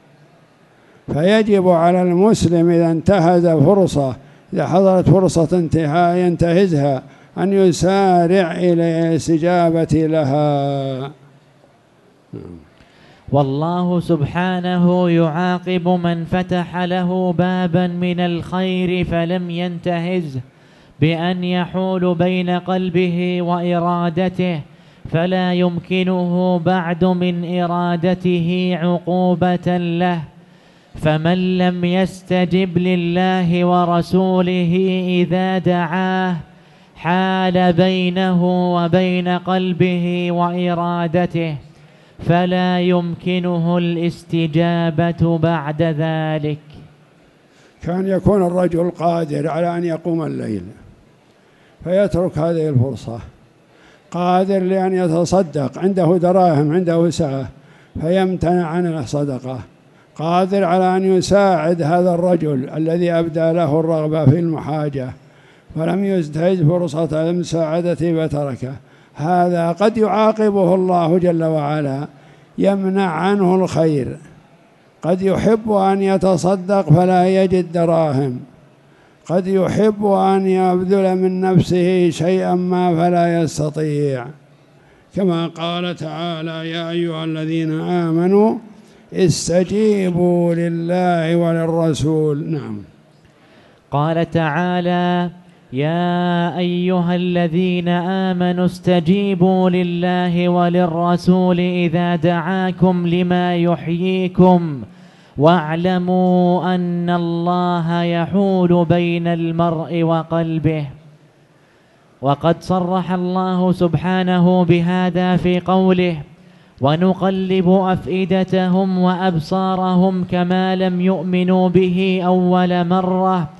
فيجب على المسلم إذا انتهز فرصة، إذا حضرت فرصة انتهاء ينتهزها، أن يسارع إلى الاستجابة لها. والله سبحانه يعاقب من فتح له بابا من الخير فلم ينتهزه بأن يحول بين قلبه وإرادته، فلا يمكنه بعد من إرادته عقوبة له. فمن لم يستجب لله ورسوله إذا دعاه حال بينه وبين قلبه وإرادته، فلا يمكنه الاستجابة بعد ذلك. كان يكون الرجل قادر على أن يقوم الليل فيترك هذه الفرصة، قادر لأن يتصدق، عنده دراهم، عنده سعة، فيمتنع عن الصدقة، قادر على أن يساعد هذا الرجل الذي أبدى له الرغبة في المحاجة فلم ينتهز فرصة المساعدة فتركه، هذا قد يعاقبه الله جل وعلا، يمنع عنه الخير. قد يحب أن يتصدق فلا يجد دراهم، قد يحب أن يبذل من نفسه شيئا ما فلا يستطيع، كما قال تعالى: يا أيها الذين آمنوا استجيبوا لله وللرسول. نعم. قال تعالى: يا أيها الذين آمنوا استجيبوا لله وللرسول إذا دعاكم لما يحييكم واعلموا أن الله يحول بين المرء وقلبه. وقد صرح الله سبحانه بهذا في قوله: ونقلب أفئدتهم وأبصارهم كما لم يؤمنوا به أول مرة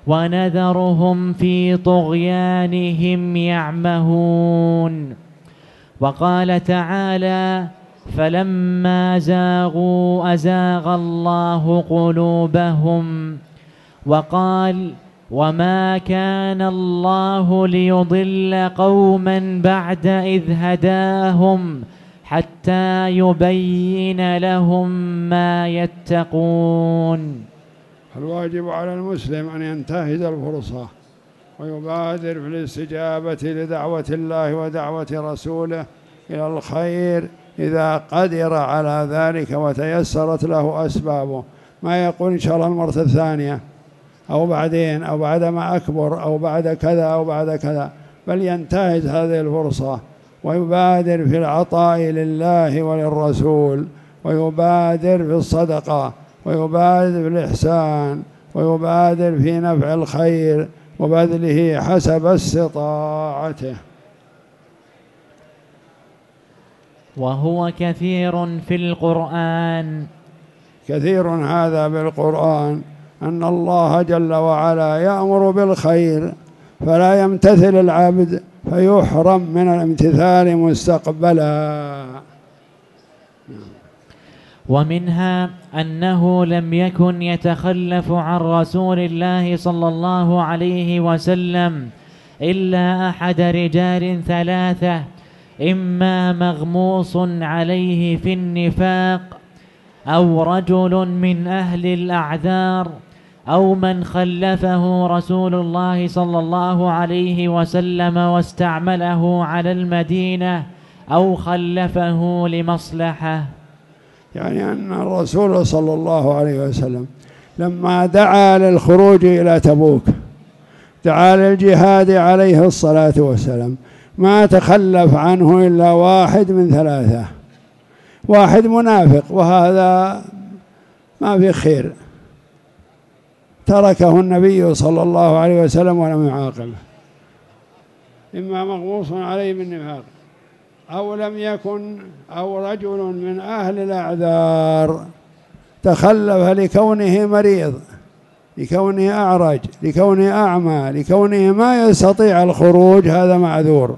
ونذرهم في طغيانهم يعمهون. وقال تعالى: فلما زاغوا أزاغ الله قلوبهم. وقال: وما كان الله ليضل قوما بعد إذ هداهم حتى يبين لهم ما يتقون. الواجب على المسلم أن ينتهز الفرصة ويبادر في الاستجابة لدعوة الله ودعوة رسوله إلى الخير إذا قدر على ذلك وتيسرت له أسبابه. ما يقول إن شاء الله المرة الثانية أو بعدين أو بعد ما أكبر أو بعد كذا أو بعد كذا، بل ينتهز هذه الفرصة ويبادر في العطاء لله وللرسول، ويبادر في الصدقة، ويبادر في الإحسان، ويبادر في نفع الخير وبذله حسب استطاعته. وهو كثير في القرآن. كثير هذا بالقرآن، أن الله جل وعلا يأمر بالخير فلا يمتثل العبد فيحرم من الامتثال مستقبلا. ومنها أنه لم يكن يتخلف عن رسول الله صلى الله عليه وسلم إلا أحد رجال ثلاثة: إما مغموص عليه في النفاق، أو رجل من أهل الأعذار، أو من خلفه رسول الله صلى الله عليه وسلم واستعمله على المدينة، أو خلفه لمصلحة. يعني أن الرسول صلى الله عليه وسلم لما دعا للخروج إلى تبوك، دعا للجهاد عليه الصلاة والسلام، ما تخلف عنه إلا واحد من ثلاثة: واحد منافق وهذا ما في خير، تركه النبي صلى الله عليه وسلم ولم يعاقبه، إما مغموص عليه بالنفاق، أو لم يكن، أو رجل من أهل الأعذار تخلف لكونه مريض، لكونه أعرج، لكونه أعمى، لكونه ما يستطيع الخروج، هذا معذور.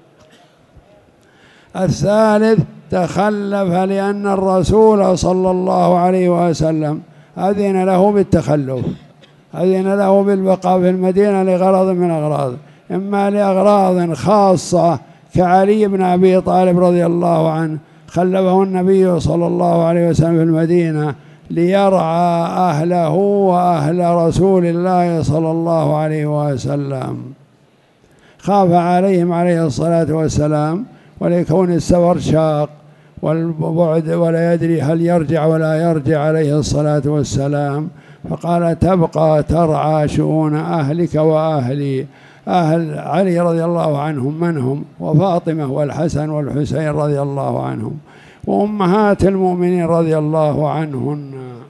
الثالث تخلف لأن الرسول صلى الله عليه وسلم أذن له بالتخلف، أذن له بالبقاء في المدينة لغرض من الأغراض، إما لأغراض خاصة كعلي بن أبي طالب رضي الله عنه، خلفه النبي صلى الله عليه وسلم في المدينة ليرعى أهله وأهل رسول الله صلى الله عليه وسلم، خاف عليهم عليه الصلاة والسلام، ولكون السفر شاق والبعد ولا يدري هل يرجع ولا يرجع عليه الصلاة والسلام، فقال: تبقى ترعى شؤون أهلك وأهلي. أهل علي رضي الله عنهم من هم؟ وفاطمة والحسن والحسين رضي الله عنهم، وأمهات المؤمنين رضي الله عنهن.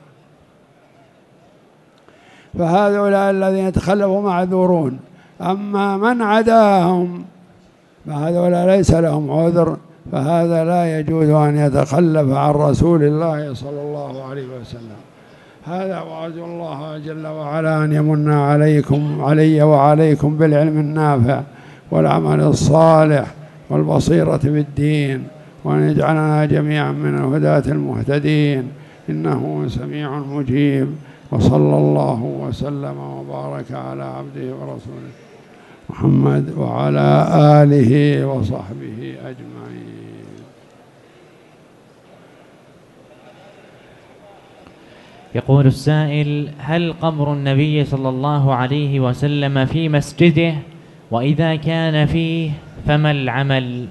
فهؤلاء الذين تخلفوا معذورون، أما من عداهم فهؤلاء ليس لهم عذر، فهذا لا يجوز أن يتخلف عن رسول الله صلى الله عليه وسلم. هذا وأرجو الله جل وعلا أن يمن علي وعليكم بالعلم النافع والعمل الصالح والبصيرة بالدين، وأن يجعلنا جميعا من الهداة المهتدين، إنه سميع مجيب. وصلى الله وسلم وبارك على عبده ورسوله محمد وعلى آله وصحبه أجمعين. يقول السائل: هل قبر النبي صلى الله عليه وسلم في مسجده؟ وإذا كان فيه فما العمل؟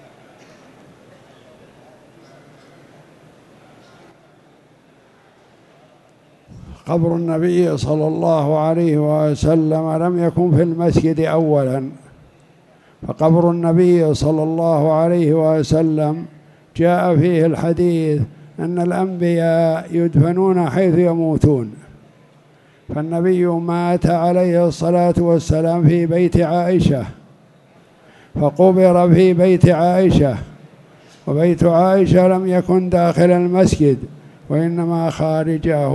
قبر النبي صلى الله عليه وسلم لم يكن في المسجد أولا، فقبر النبي صلى الله عليه وسلم جاء فيه الحديث أن الأنبياء يدفنون حيث يموتون، فالنبي مات عليه الصلاة والسلام في بيت عائشة، فقبر في بيت عائشة، وبيت عائشة لم يكن داخل المسجد وإنما خارجه.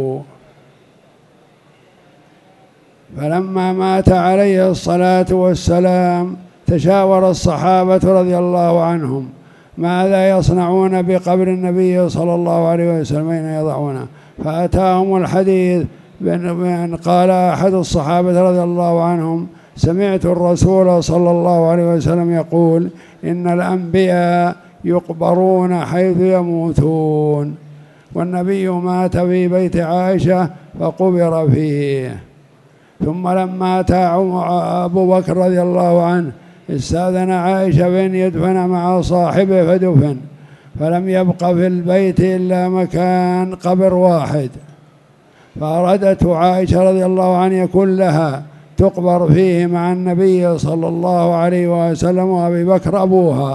فلما مات عليه الصلاة والسلام تشاور الصحابة رضي الله عنهم ماذا يصنعون بقبر النبي صلى الله عليه وسلم، أين يضعونه؟ فأتاهم الحديث بأن قال أحد الصحابة رضي الله عنهم: سمعت الرسول صلى الله عليه وسلم يقول إن الأنبياء يقبرون حيث يموتون، والنبي مات في بيت عائشة فقبر فيه. ثم لما أتى أبو بكر رضي الله عنه استأذن عائشة بأن يدفن مع صاحبه فدفن، فلم يبق في البيت إلا مكان قبر واحد، فأرادته عائشة رضي الله عنها يكون لها تقبر فيه مع النبي صلى الله عليه وسلم وأبي بكر أبوها.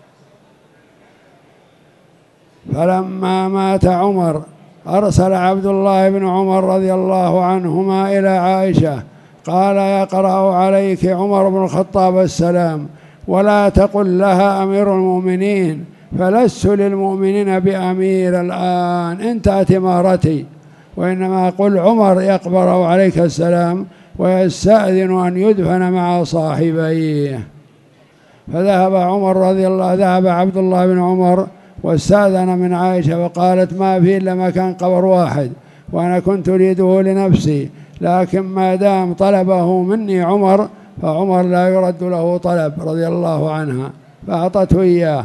فلما مات عمر أرسل عبد الله بن عمر رضي الله عنهما إلى عائشة قال: يقرأ عليك عمر بن الخطاب السلام، ولا تقل لها أمير المؤمنين، فلست للمؤمنين بأمير الآن، انتهت إمارتي، وإنما قل عمر يقبر عليك السلام ويستأذن أن يدفن مع صاحبيه. فذهب ذهب عبد الله بن عمر واستأذن من عائشة، وقالت: ما فيه إلا مكان قبر واحد، وأنا كنت أريده لنفسي، لكن ما دام طلبه مني عمر فعمر لا يرد له طلب رضي الله عنها، فأعطته إياه.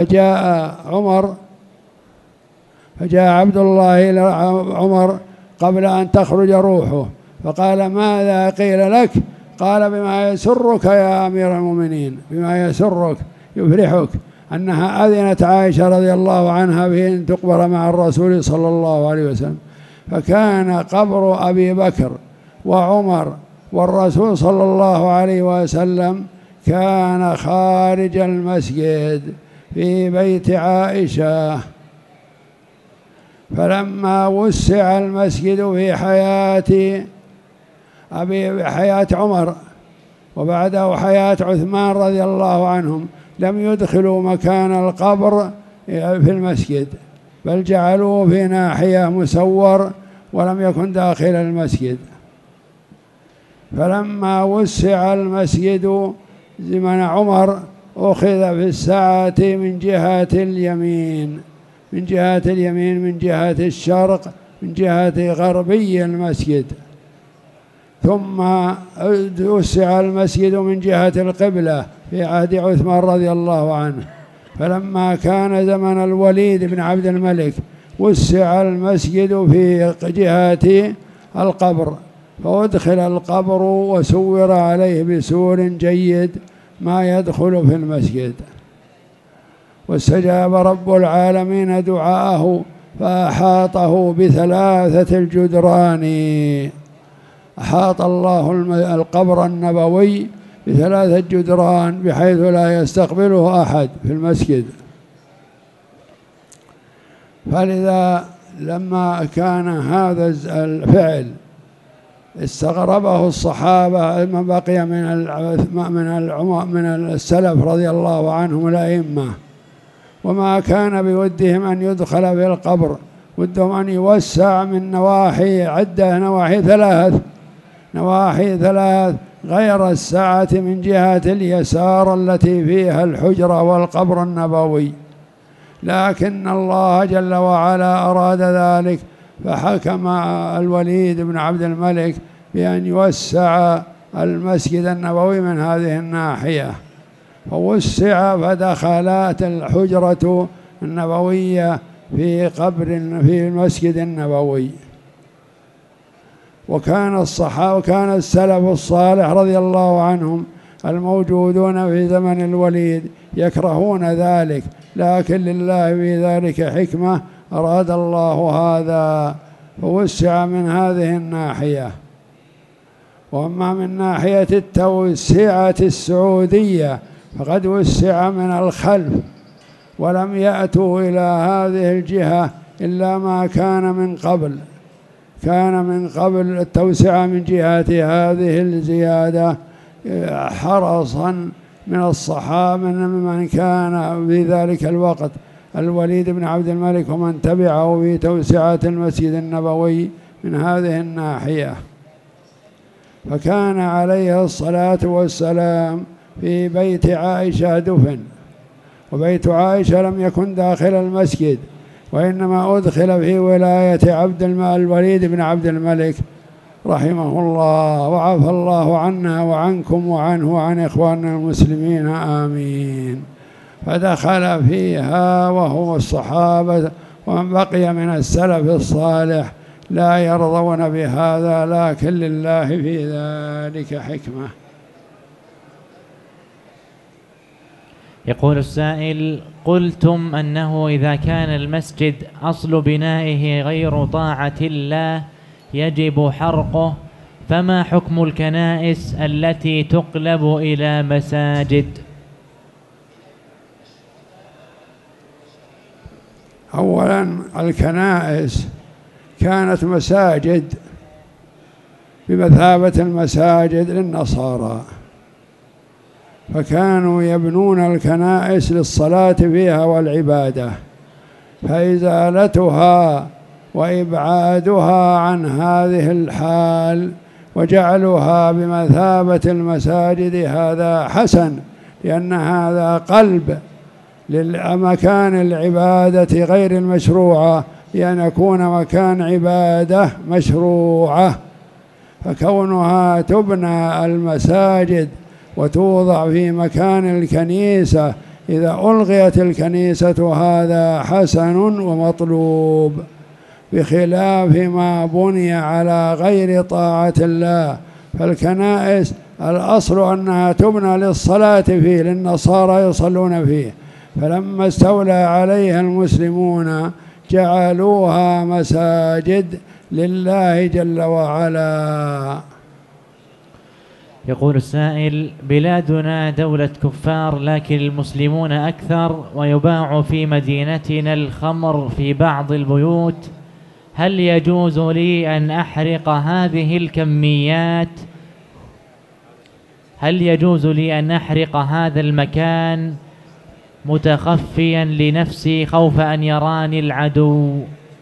فجاء عبد الله إلى عمر قبل أن تخرج روحه فقال: ماذا قيل لك؟ قال: بما يسرك يا أمير المؤمنين، بما يسرك يفرحك أنها أذنت عائشة رضي الله عنها بأن تقبر مع الرسول صلى الله عليه وسلم. فكان قبر أبي بكر وعمر والرسول صلى الله عليه وسلم كان خارج المسجد في بيت عائشة. فلما وسع المسجد في حياة عمر وبعده حياة عثمان رضي الله عنهم لم يدخلوا مكان القبر في المسجد، بل جعلوه في ناحية مسور ولم يكن داخل المسجد. فلما وسع المسجد زمن عمر أخذ في الساعة من جهة اليمين، من جهة الشرق، من جهة غربي المسجد. ثم وسع المسجد من جهة القبلة في عهد عثمان رضي الله عنه. فلما كان زمن الوليد بن عبد الملك وسع المسجد في جهة القبر، فأدخل القبر وسور عليه بسور جيد ما يدخل في المسجد. واستجاب رب العالمين دعاءه فأحاطه بثلاثة الجدران. أحاط الله القبر النبوي بثلاثة جدران بحيث لا يستقبله أحد في المسجد. فلذا لما كان هذا الفعل استغربه الصحابة ما بقي من السلف رضي الله عنهم الأئمة، وما كان بودهم أن يدخل في القبر، ودهم أن يوسع من نواحي عدة، نواحي ثلاث غير الساعة من جهة اليسار التي فيها الحجرة والقبر النبوي. لكن الله جل وعلا أراد ذلك، فحكم الوليد بن عبد الملك بأن يوسع المسجد النبوي من هذه الناحية، فوسع فدخلت الحجرة النبوية في المسجد النبوي. وكان السلف الصالح رضي الله عنهم الموجودون في زمن الوليد يكرهون ذلك، لكن لله في ذلك حكمة أراد الله هذا، فوسع من هذه الناحية. وأما من ناحية التوسعة السعودية فقد وسع من الخلف، ولم يأتوا إلى هذه الجهة إلا ما كان من قبل. كان من قبل التوسعة من جهة هذه الزيادة حرصا من الصحابة من كان في ذلك الوقت الوليد بن عبد الملك ومن تبعه في توسعة المسجد النبوي من هذه الناحية. فكان عليه الصلاة والسلام في بيت عائشة دفن، وبيت عائشة لم يكن داخل المسجد، وإنما أدخل في ولاية الوليد بن عبد الملك رحمه الله، وعفى الله عنا وعنكم وعنه وعن إخواننا المسلمين آمين. فدخل فيها وهو الصحابة ومن بقي من السلف الصالح، لا يرضون بهذا، لكن لله في ذلك حكمة. يقول السائل: قلتم أنه إذا كان المسجد أصل بنائه غير طاعة الله يجب حرقه، فما حكم الكنائس التي تقلب إلى مساجد؟ أولا الكنائس كانت مساجد بمثابة المساجد للنصارى، فكانوا يبنون الكنائس للصلاة فيها والعبادة، فإزالتها وإبعادها عن هذه الحال وجعلها بمثابة المساجد هذا حسن، لأن هذا قلب للمكان العبادة غير المشروعة، لأن يكون مكان عبادة مشروعة. فكونها تبنى المساجد وتوضع في مكان الكنيسة إذا ألغيت الكنيسة هذا حسن ومطلوب، بخلاف ما بني على غير طاعة الله. فالكنائس الأصل أنها تبنى للصلاة فيه، للنصارى يصلون فيه، فلما استولى عليها المسلمون جعلوها مساجد لله جل وعلا. يقول السائل: بلادنا دولة كفار لكن المسلمون أكثر، ويباع في مدينتنا الخمر في بعض البيوت، هل يجوز لي أن أحرق هذه الكميات؟ هل يجوز لي أن أحرق هذا المكان متخفيا لنفسي خوف أن يراني العدو؟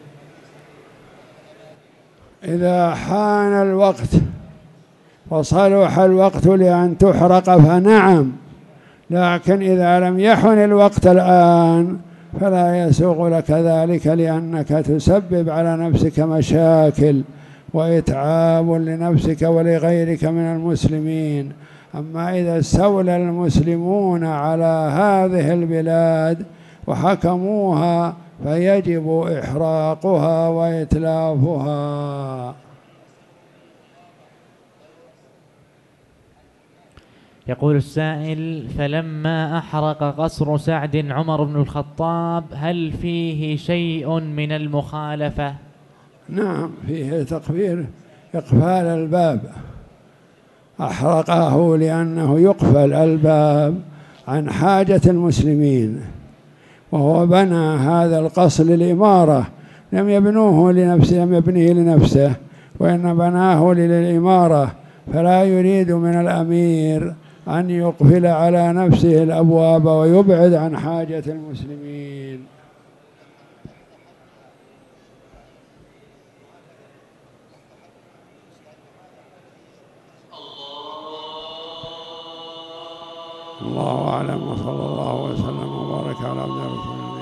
إذا حان الوقت وصلح الوقت لأن تحرق فنعم، لكن إذا لم يحن الوقت الآن فلا يسوغ لك ذلك، لأنك تسبب على نفسك مشاكل وإتعاب لنفسك ولغيرك من المسلمين. أما إذا استولى المسلمون على هذه البلاد وحكموها فيجب إحراقها وإتلافها. يقول السائل: فلما أحرق قصر سعد عمر بن الخطاب هل فيه شيء من المخالفة؟ نعم، فيه تقفير، إقفال الباب، أحرقه لأنه يقفل الباب عن حاجة المسلمين، وهو بنى هذا القصر للإمارة، لم يبنوه لنفسه، لم يبنيه لنفسه، وإن بناه للإمارة، فلا يريد من الأمير أن يقفل على نفسه الأبواب ويبعد عن حاجة المسلمين. الله أعلم، وصلى الله وسلم وبارك على عبده ورسوله.